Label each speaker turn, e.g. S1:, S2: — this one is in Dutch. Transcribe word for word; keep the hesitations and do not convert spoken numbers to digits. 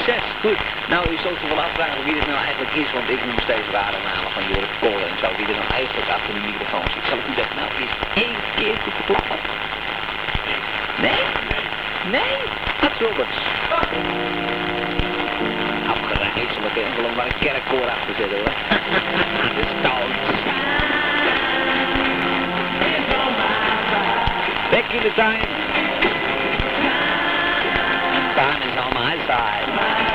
S1: succes. Goed. Nou, u zult zich wel afvragen wie dit nou eigenlijk is, want ik noem steeds rare namen van Joris Kool en zo, wie er nou eigenlijk achter de microfoon zit. Zal ik u dat nou eens één keertje verklappen? Nee? Nee? Ad Roberts. Afgerijzelijk, hè? Zullen we maar een kerkkoor achter zetten, hoor. De Stones. Back in the time. Time is on my side.